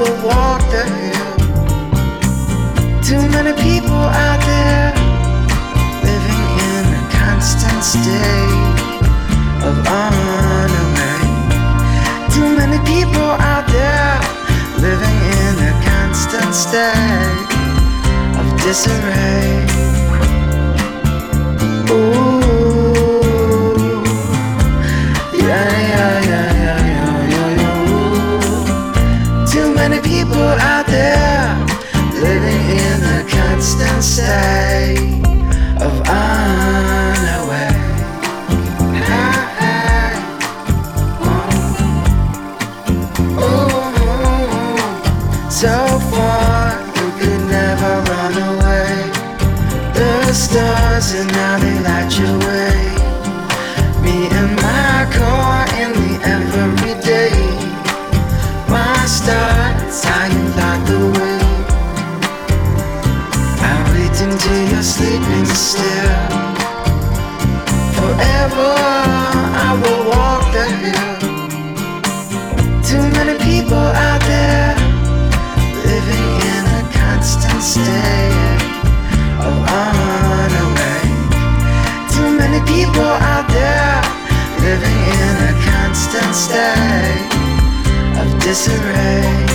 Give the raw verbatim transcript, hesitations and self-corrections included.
will walk the hill. Too many people out there living in a constant state of unaware. Too many people out there living in a constant state of disarray. Ooh, yeah, yeah, yeah, yeah, yeah, yeah, yeah. Too many people out there living in a constant state of unaware. So far, you could never run away. The stars and now they light your way. Me and my car in the everyday. My stars, how you light the way. I wait until you're sleeping still. Forever, I will walk the hill. Too many people out there living in a constant state of unaware. Too many people out there living in a constant state of disarray.